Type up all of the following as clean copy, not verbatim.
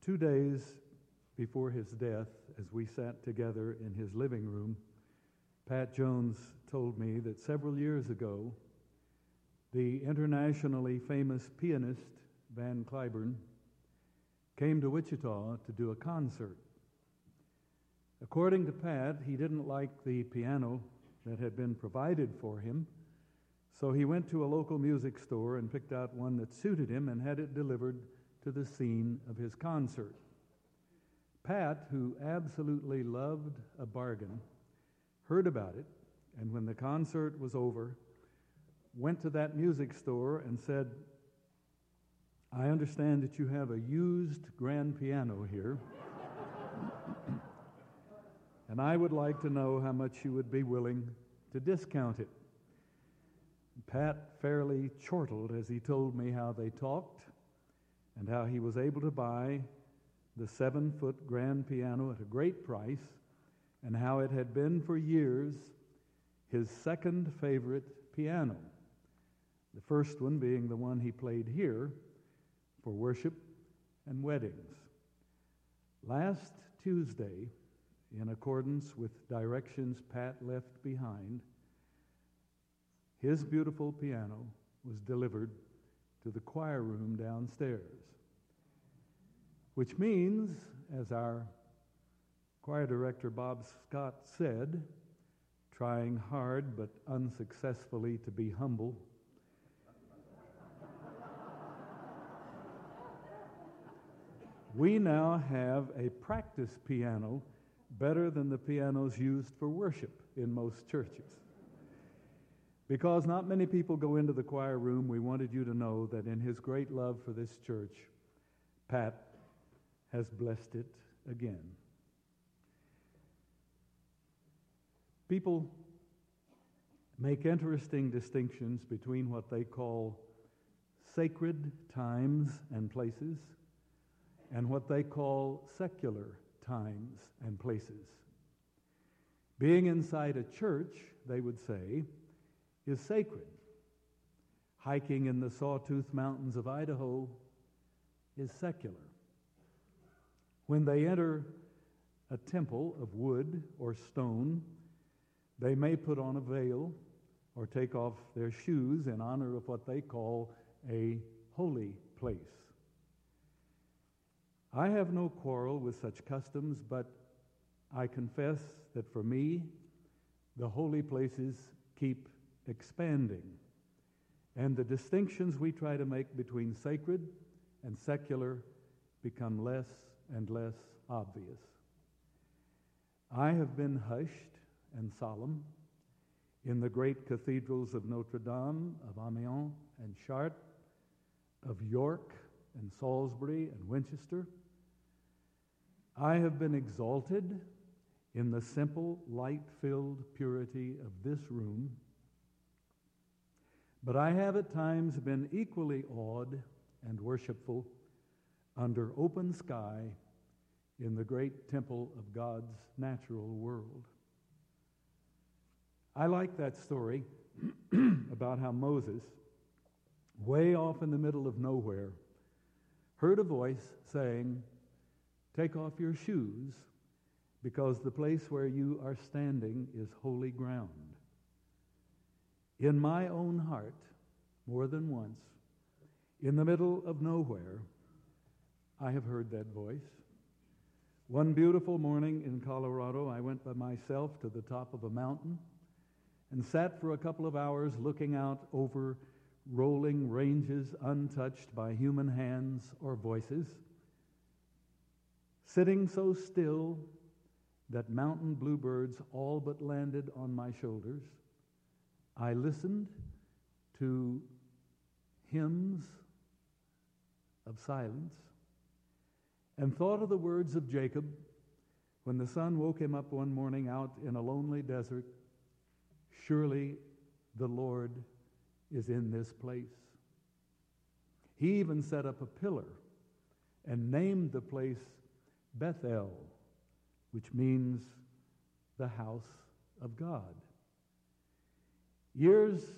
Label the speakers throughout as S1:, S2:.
S1: 2 days before his death, as we sat together in his living room, Pat Jones told me that several years ago, the internationally famous pianist Van Cliburn came to Wichita to do a concert. According to Pat, he didn't like the piano that had been provided for him, so he went to a local music store and picked out one that suited him and had it delivered to the scene of his concert. Pat, who absolutely loved a bargain, heard about it, and when the concert was over, went to that music store and said, "I understand that you have a used grand piano here, and I would like to know how much you would be willing to discount it." Pat fairly chortled as he told me how they talked and how he was able to buy the 7-foot grand piano at a great price, and how it had been for years his second favorite piano, the first one being the one he played here for worship and weddings. Last Tuesday, in accordance with directions Pat left behind, his beautiful piano was delivered to the choir room downstairs, which means, as our choir director Bob Scott said, trying hard but unsuccessfully to be humble, we now have a practice piano better than the pianos used for worship in most churches. Because not many people go into the choir room, we wanted you to know that in his great love for this church, Pat has blessed it again. People make interesting distinctions between what they call sacred times and places and what they call secular times and places. Being inside a church, they would say, is sacred. Hiking in the Sawtooth Mountains of Idaho is secular. When they enter a temple of wood or stone, they may put on a veil or take off their shoes in honor of what they call a holy place. I have no quarrel with such customs, but I confess that for me, the holy places keep expanding, and the distinctions we try to make between sacred and secular become less and less obvious. I have been hushed and solemn in the great cathedrals of Notre Dame, of Amiens and Chartres, of York and Salisbury and Winchester. I have been exalted in the simple, light-filled purity of this room, but I have at times been equally awed and worshipful under open sky in the great temple of God's natural world. I like that story about how Moses, way off in the middle of nowhere, heard a voice saying, "Take off your shoes, because the place where you are standing is holy ground." In my own heart, more than once, in the middle of nowhere, I have heard that voice. One beautiful morning in Colorado, I went by myself to the top of a mountain and sat for a couple of hours looking out over rolling ranges untouched by human hands or voices, sitting so still that mountain bluebirds all but landed on my shoulders. I listened to hymns of silence and thought of the words of Jacob when the sun woke him up one morning out in a lonely desert. Surely the Lord is in this place. He even set up a pillar and named the place Bethel, which means the house of God. Years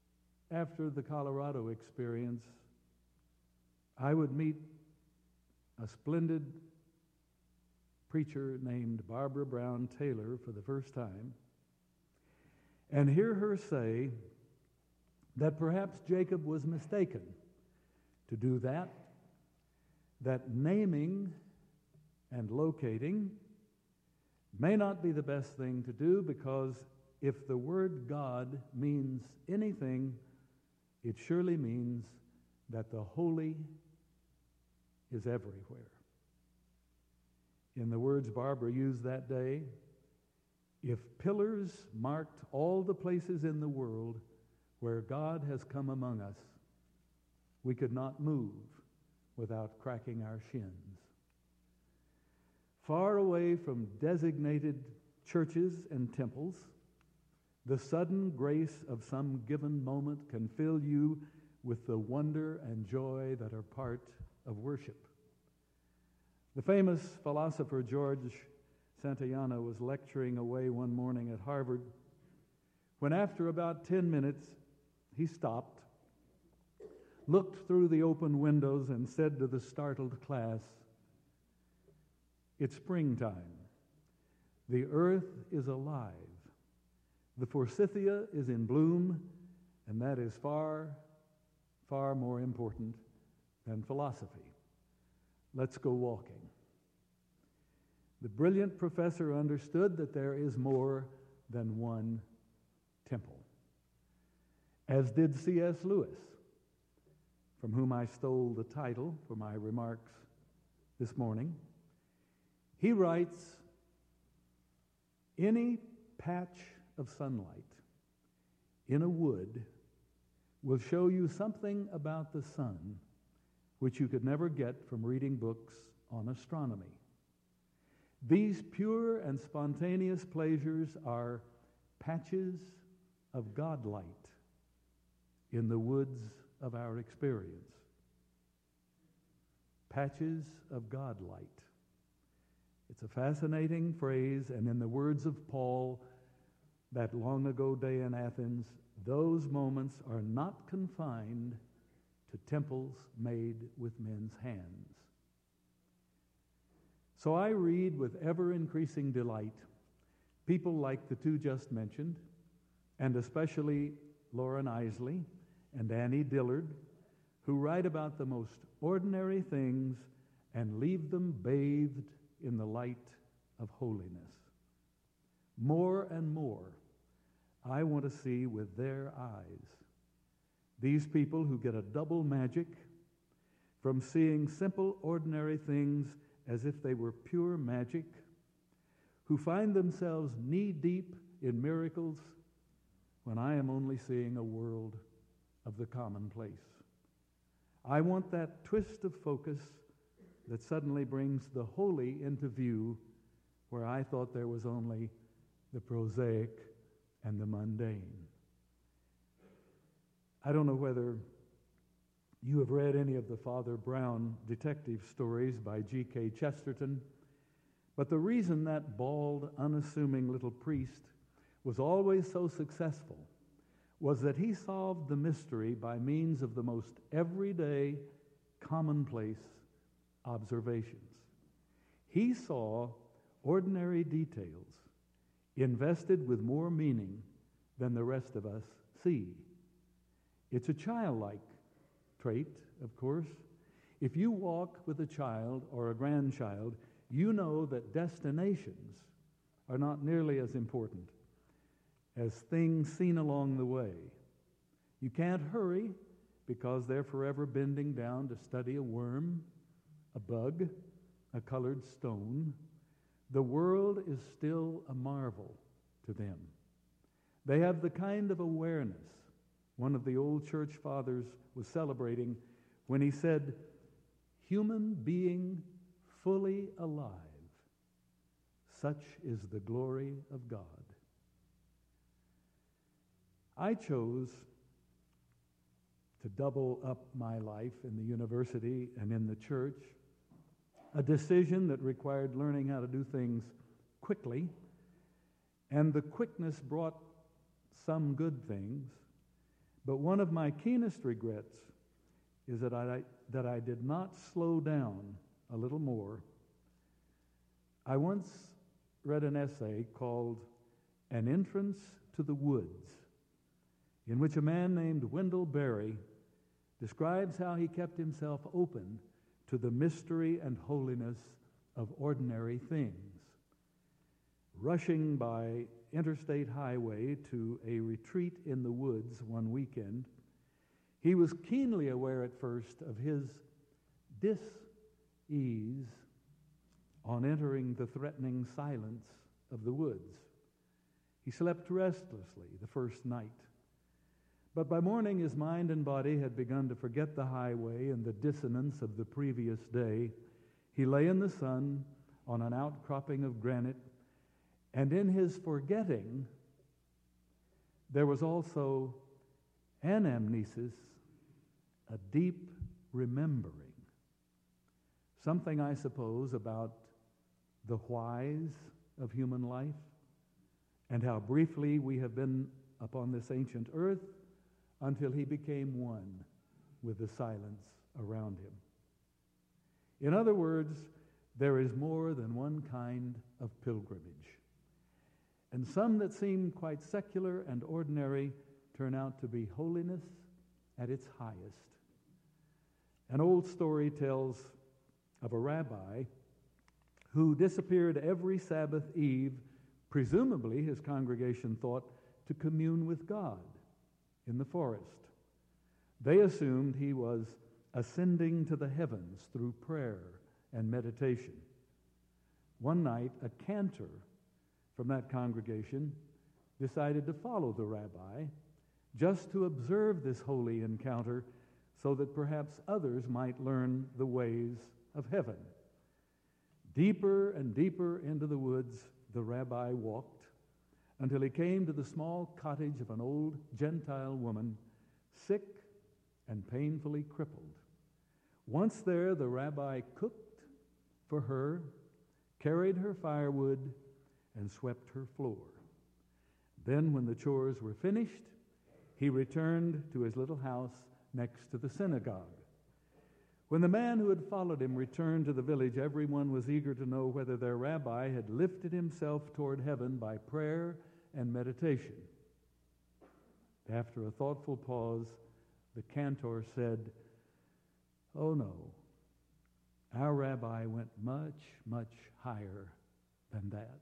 S1: after the Colorado experience, I would meet a splendid preacher named Barbara Brown Taylor for the first time and hear her say that perhaps Jacob was mistaken to do that naming and locating may not be the best thing to do, because if the word God means anything, it surely means that the holy is everywhere. In the words Barbara used that day, if pillars marked all the places in the world where God has come among us, we could not move without cracking our shins. Far away from designated churches and temples, the sudden grace of some given moment can fill you with the wonder and joy that are part of worship. The famous philosopher George Santayana was lecturing away one morning at Harvard when, after about 10 minutes, he stopped, looked through the open windows, and said to the startled class, "It's springtime. The earth is alive. The forsythia is in bloom, and that is far, far more important than philosophy. Let's go walking." The brilliant professor understood that there is more than one temple, as did C.S. Lewis, from whom I stole the title for my remarks this morning. He writes, "Any patch of sunlight in a wood will show you something about the sun which you could never get from reading books on astronomy. These pure and spontaneous pleasures are patches of God light in the woods of our experience." Patches of God light. It's a fascinating phrase, and in the words of Paul, that long ago day in Athens, those moments are not confined to temples made with men's hands. So I read with ever-increasing delight people like the two just mentioned, and especially Lauren Isley and Annie Dillard, who write about the most ordinary things and leave them bathed in the light of holiness. More and more, I want to see with their eyes these people who get a double magic from seeing simple, ordinary things as if they were pure magic, who find themselves knee-deep in miracles when I am only seeing a world of the commonplace. I want that twist of focus that suddenly brings the holy into view where I thought there was only the prosaic and the mundane. I don't know whether you have read any of the Father Brown detective stories by G.K. Chesterton, but the reason that bald, unassuming little priest was always so successful was that he solved the mystery by means of the most everyday, commonplace observations. He saw ordinary details invested with more meaning than the rest of us see. It's a childlike trait, of course. If you walk with a child or a grandchild, you know that destinations are not nearly as important as things seen along the way. You can't hurry because they're forever bending down to study a worm, a bug, a colored stone. The world is still a marvel to them. They have the kind of awareness one of the old church fathers was celebrating when he said, "Human being fully alive, such is the glory of God." I chose to double up my life in the university and in the church, a decision that required learning how to do things quickly, and the quickness brought some good things, but one of my keenest regrets is that I did not slow down a little more. I once read an essay called An Entrance to the Woods, in which a man named Wendell Berry describes how he kept himself open to the mystery and holiness of ordinary things. Rushing by interstate highway to a retreat in the woods one weekend, he was keenly aware at first of his dis-ease on entering the threatening silence of the woods. He slept restlessly the first night. But by morning, his mind and body had begun to forget the highway and the dissonance of the previous day. He lay in the sun on an outcropping of granite, and in his forgetting, there was also anamnesis, a deep remembering. Something, I suppose, about the whys of human life and how briefly we have been upon this ancient earth until he became one with the silence around him. In other words, there is more than one kind of pilgrimage. And some that seem quite secular and ordinary turn out to be holiness at its highest. An old story tells of a rabbi who disappeared every Sabbath Eve, presumably, his congregation thought, to commune with God in the forest. They assumed he was ascending to the heavens through prayer and meditation. One night, a cantor from that congregation decided to follow the rabbi just to observe this holy encounter so that perhaps others might learn the ways of heaven. Deeper and deeper into the woods the rabbi walked until he came to the small cottage of an old Gentile woman, sick and painfully crippled. Once there, the rabbi cooked for her, carried her firewood, and swept her floor. Then, when the chores were finished, he returned to his little house next to the synagogue. When the man who had followed him returned to the village, everyone was eager to know whether their rabbi had lifted himself toward heaven by prayer and meditation. After a thoughtful pause, the cantor said, "Oh no, our rabbi went much, much higher than that."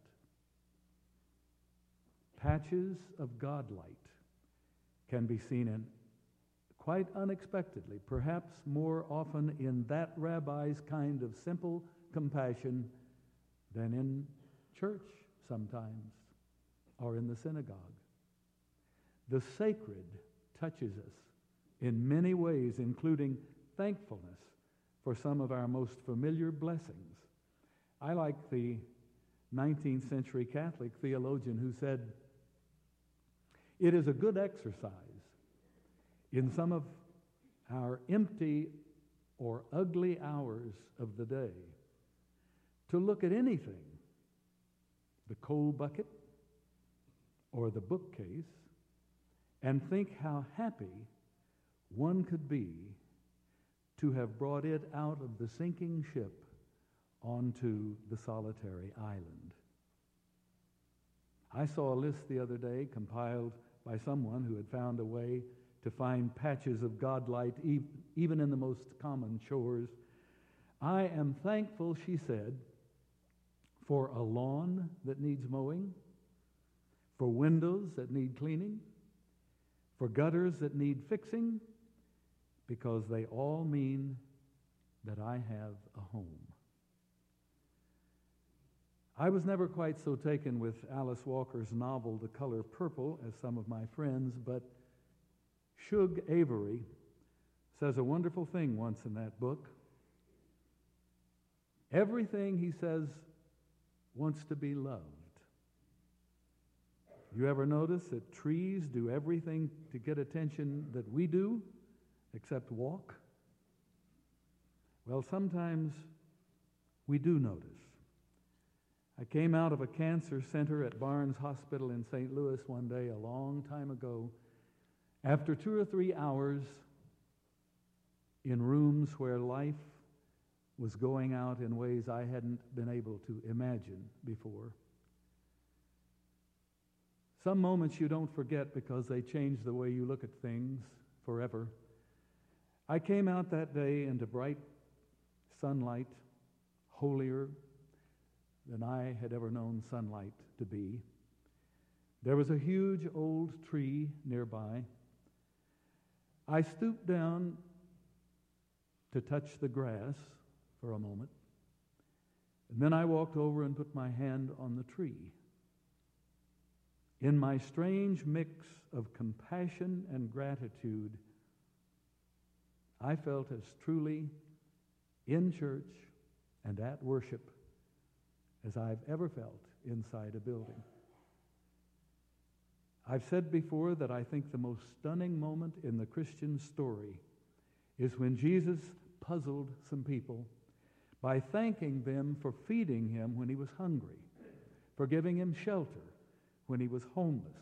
S1: Patches of God-light can be seen in quite unexpectedly, perhaps more often in that rabbi's kind of simple compassion than in church sometimes or in the synagogue. The sacred touches us in many ways, including thankfulness for some of our most familiar blessings. I like the 19th century Catholic theologian who said, "It is a good exercise in some of our empty or ugly hours of the day to look at anything, the coal bucket or the bookcase, and think how happy one could be to have brought it out of the sinking ship onto the solitary island." I saw a list the other day compiled by someone who had found a way to find patches of God-light even in the most common chores. "I am thankful," she said, "for a lawn that needs mowing, for windows that need cleaning, for gutters that need fixing, because they all mean that I have a home." I was never quite so taken with Alice Walker's novel, The Color Purple, as some of my friends, but Shug Avery says a wonderful thing once in that book. Everything, he says, wants to be loved. You ever notice that trees do everything to get attention that we do, except walk? Well, sometimes we do notice. I came out of a cancer center at Barnes Hospital in St. Louis one day a long time ago, after 2 or 3 hours in rooms where life was going out in ways I hadn't been able to imagine before. Some moments you don't forget because they change the way you look at things forever. I came out that day into bright sunlight, holier than I had ever known sunlight to be. There was a huge old tree nearby. I stooped down to touch the grass for a moment, and then I walked over and put my hand on the tree. In my strange mix of compassion and gratitude, I felt as truly in church and at worship as I've ever felt inside a building. I've said before that I think the most stunning moment in the Christian story is when Jesus puzzled some people by thanking them for feeding him when he was hungry, for giving him shelter when he was homeless.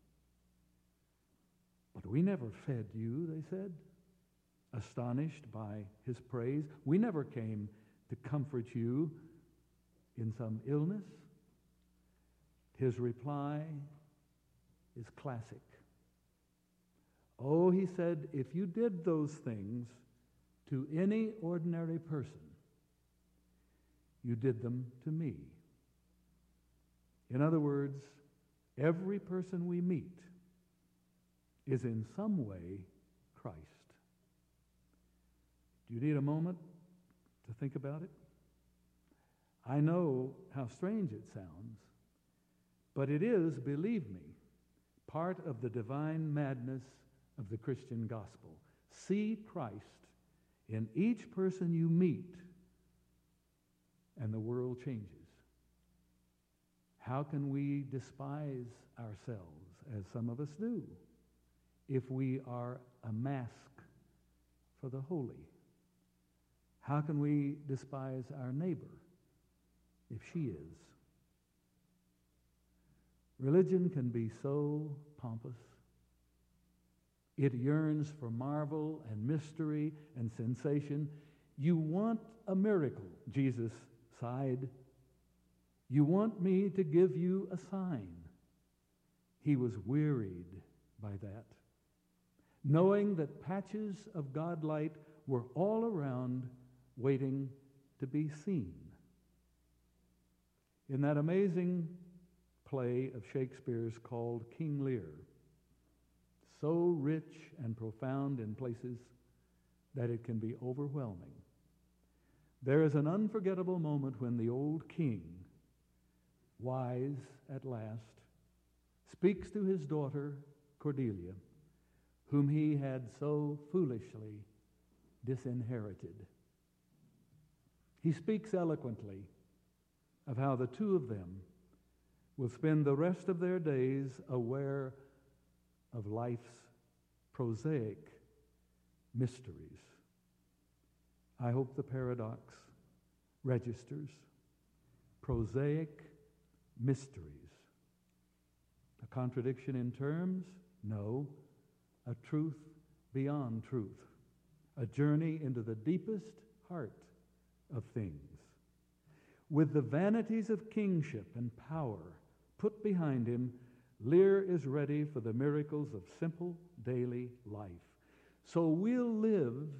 S1: "But we never fed you," they said, astonished by his praise. "We never came to comfort you in some illness." His reply is classic. "Oh," he said, "if you did those things to any ordinary person, you did them to me." In other words, every person we meet is in some way Christ. Do you need a moment to think about it? I know how strange it sounds, but it is, believe me, part of the divine madness of the Christian gospel. See Christ in each person you meet, and the world changes. How can we despise ourselves, as some of us do, if we are a mask for the holy? How can we despise our neighbor if she is? Religion can be so pompous. It yearns for marvel and mystery and sensation. "You want a miracle," Jesus sighed. "You want me to give you a sign." He was wearied by that, knowing that patches of God-light were all around, waiting to be seen. In that amazing play of Shakespeare's called King Lear, so rich and profound in places that it can be overwhelming, there is an unforgettable moment when the old king, wise at last, speaks to his daughter Cordelia, whom he had so foolishly disinherited. He speaks eloquently of how the two of them will spend the rest of their days aware of life's prosaic mysteries. I hope the paradox registers. Prosaic mysteries. A contradiction in terms? No. A truth beyond truth. A journey into the deepest heart of things. With the vanities of kingship and power put behind him, Lear is ready for the miracles of simple daily life. "So we'll live,"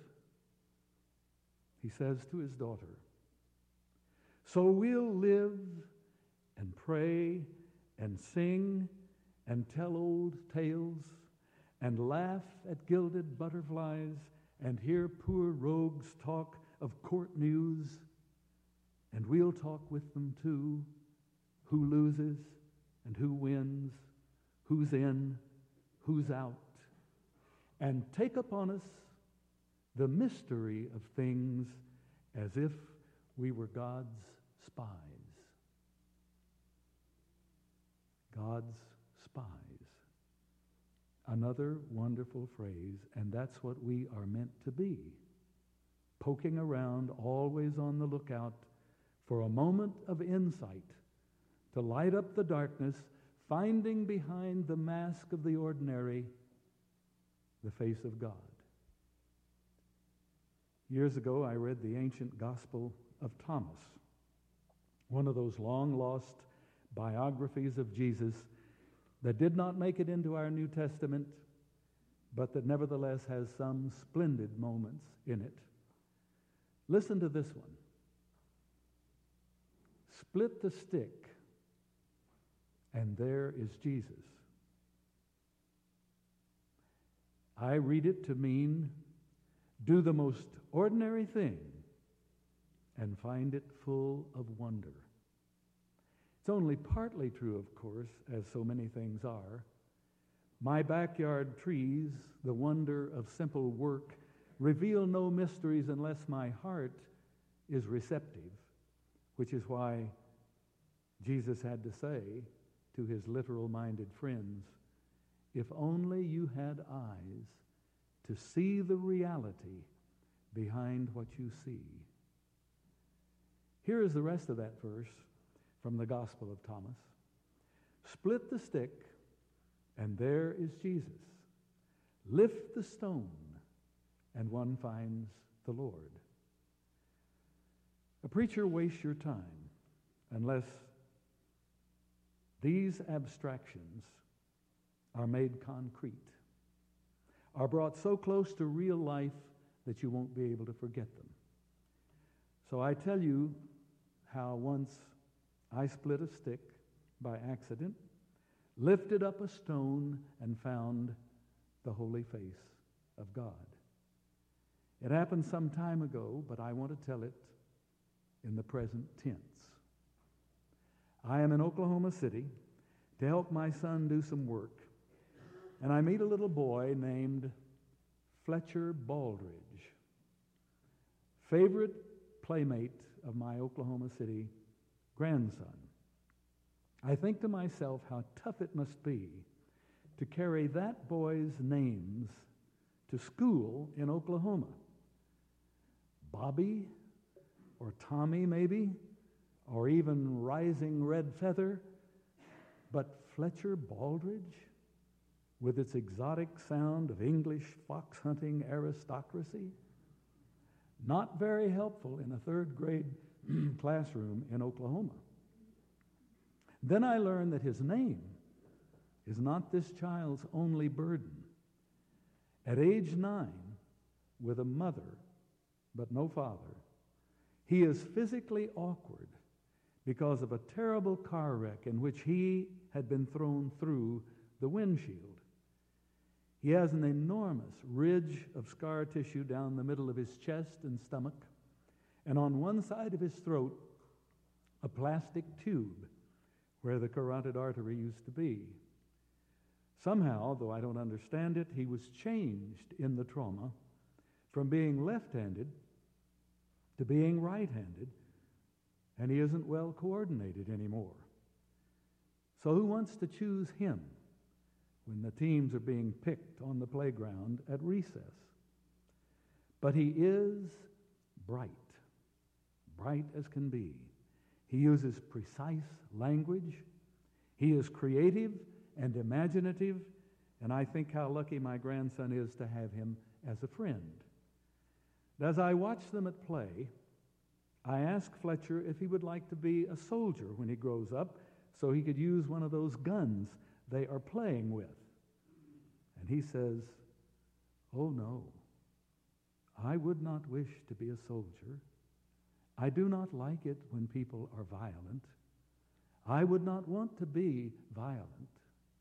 S1: he says to his daughter, "so we'll live and pray and sing and tell old tales and laugh at gilded butterflies and hear poor rogues talk of court news, and we'll talk with them too, who loses and who wins, who's in, who's out, and take upon us the mystery of things as if we were God's spies." God's spies. Another wonderful phrase, and that's what we are meant to be. Poking around, always on the lookout for a moment of insight to light up the darkness, finding behind the mask of the ordinary the face of God. Years ago, I read the ancient Gospel of Thomas, one of those long-lost biographies of Jesus that did not make it into our New Testament, but that nevertheless has some splendid moments in it. Listen to this one. Split the stick, and there is Jesus. I read it to mean, do the most ordinary thing and find it full of wonder. It's only partly true, of course, as so many things are. My backyard trees, the wonder of simple work, reveal no mysteries unless my heart is receptive, which is why Jesus had to say to his literal-minded friends, if only you had eyes to see the reality behind what you see. Here is the rest of that verse from the Gospel of Thomas. Split the stick, and there is Jesus. Lift the stone, and one finds the Lord. A preacher wastes your time unless these abstractions are made concrete, are brought so close to real life that you won't be able to forget them. So I tell you how once I split a stick by accident, lifted up a stone, and found the holy face of God. It happened some time ago, but I want to tell it in the present tense. I am in Oklahoma City to help my son do some work, and I meet a little boy named Fletcher Baldridge, favorite playmate of my Oklahoma City grandson. I think to myself how tough it must be to carry that boy's names to school in Oklahoma. Bobby, or Tommy maybe, or even Rising Red Feather, but Fletcher Baldridge, with its exotic sound of English fox-hunting aristocracy, not very helpful in a third-grade classroom in Oklahoma. Then I learned that his name is not this child's only burden. At age 9, with a mother but no father, he is physically awkward because of a terrible car wreck in which he had been thrown through the windshield. He has an enormous ridge of scar tissue down the middle of his chest and stomach, and on one side of his throat, a plastic tube where the carotid artery used to be. Somehow, though I don't understand it, he was changed in the trauma from being left-handed to being right-handed, and he isn't well coordinated anymore. So who wants to choose him when the teams are being picked on the playground at recess? But he is bright as can be. He uses precise language. He is creative and imaginative, and I think how lucky my grandson is to have him as a friend. As I watch them at play, I ask Fletcher if he would like to be a soldier when he grows up so he could use one of those guns they are playing with. And he says, "Oh no, I would not wish to be a soldier. I do not like it when people are violent. I would not want to be violent."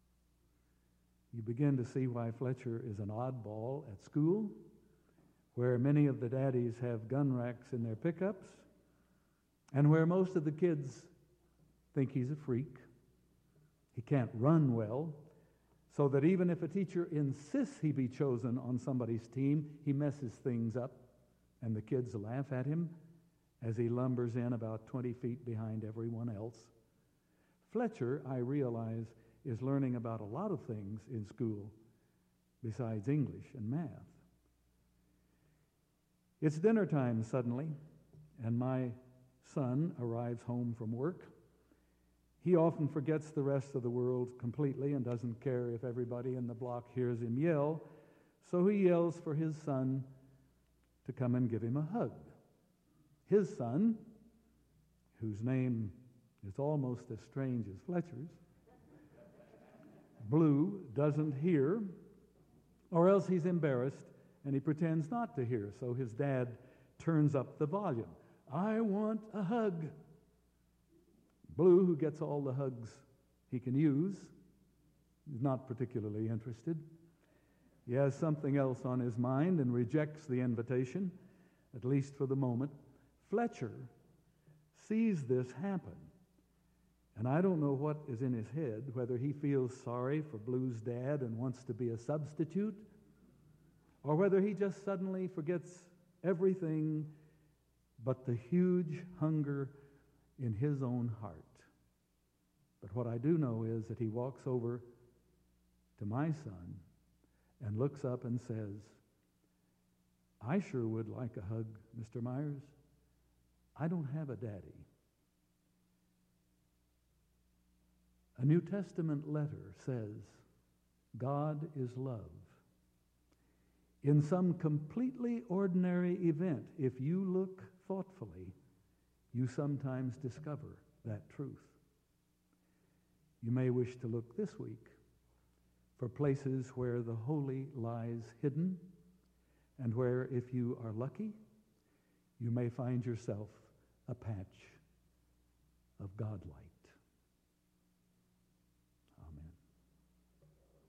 S1: You begin to see why Fletcher is an oddball at school, where many of the daddies have gun racks in their pickups, and where most of the kids think he's a freak. He can't run well, so that even if a teacher insists he be chosen on somebody's team, he messes things up, and the kids laugh at him as he lumbers in about 20 feet behind everyone else. Fletcher, I realize, is learning about a lot of things in school besides English and math. It's dinner time suddenly, and my son arrives home from work. He often forgets the rest of the world completely and doesn't care if everybody in the block hears him yell, so he yells for his son to come and give him a hug. His son, whose name is almost as strange as Fletcher's, Blue, doesn't hear, or else he's embarrassed and he pretends not to hear. So his dad turns up the volume. I want a hug. Blue, who gets all the hugs he can use, is not particularly interested. He has something else on his mind and rejects the invitation, at least for the moment. Fletcher sees this happen. And I don't know what is in his head, whether he feels sorry for Blue's dad and wants to be a substitute, or whether he just suddenly forgets everything but the huge hunger in his own heart. But what I do know is that he walks over to my son and looks up and says, I sure would like a hug, Mr. Myers. I don't have a daddy. A New Testament letter says, God is love. In some completely ordinary event, if you look thoughtfully, you sometimes discover that truth. You may wish to look this week for places where the holy lies hidden, and where, if you are lucky, you may find yourself a patch of God-light.